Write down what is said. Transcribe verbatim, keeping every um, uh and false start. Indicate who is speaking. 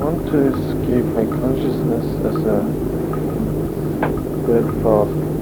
Speaker 1: want to escape my consciousness as a good thought.